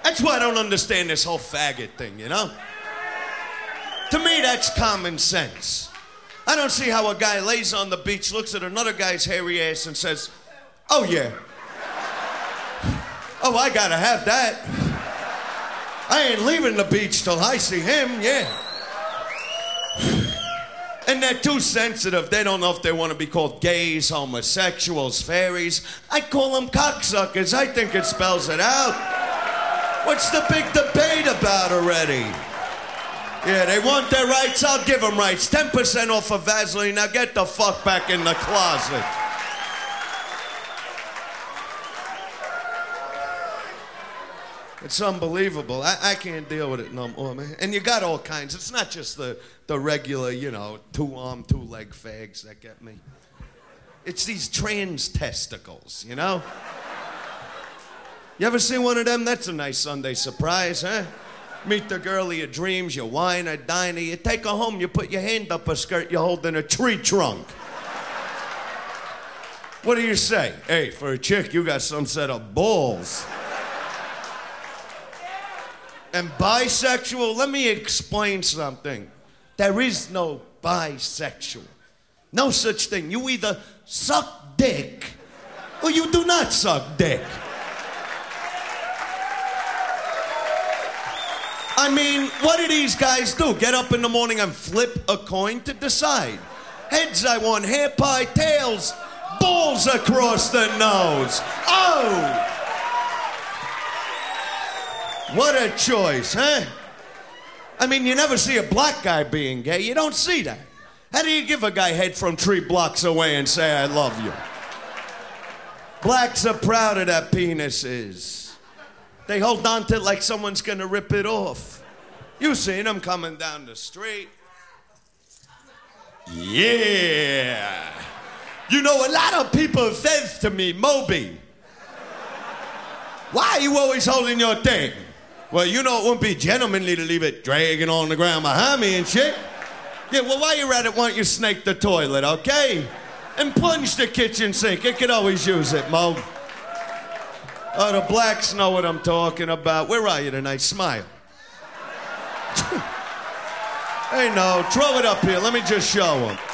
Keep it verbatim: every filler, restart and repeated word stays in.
That's why I don't understand this whole faggot thing, you know? To me, that's common sense. I don't see how a guy lays on the beach, looks at another guy's hairy ass and says, oh yeah. Oh, I gotta have that. I ain't leaving the beach till I see him, yeah. And they're too sensitive. They don't know if they want to be called gays, homosexuals, fairies. I call them cocksuckers. I think it spells it out. What's the big debate about already? Yeah, they want their rights. I'll give them rights. ten percent off of Vaseline. Now get the fuck back in the closet. It's unbelievable. I, I can't deal with it no more, man. And you got all kinds. It's not just the, the regular, you know, two-arm, two-leg fags that get me. It's these trans testicles, you know? You ever see one of them? That's a nice Sunday surprise, huh? Meet the girl of your dreams, you wine her, dine her, you take her home, you put your hand up her skirt, you hold in a tree trunk. What do you say? Hey, for a chick, you got some set of balls. And bisexual, let me explain something. There is no bisexual. No such thing. You either suck dick or you do not suck dick. I mean, what do these guys do? Get up in the morning and flip a coin to decide. Heads, I want hair pie, tails, balls across the nose. Oh! What a choice, huh? I mean, you never see a black guy being gay. You don't see that. How do you give a guy head from three blocks away and say, I love you? Blacks are proud of their penises. They hold on to it like someone's gonna rip it off. You seen them coming down the street. Yeah. You know, a lot of people says to me, Moby, why are you always holding your thing? Well, you know, it wouldn't be gentlemanly to leave it dragging on the ground behind me and shit. Yeah, well, while you're at it, why don't you snake the toilet, okay? And plunge the kitchen sink. It could always use it, Mo. Oh, the blacks know what I'm talking about. Where are you tonight? Smile. Hey, no, throw it up here. Let me just show them.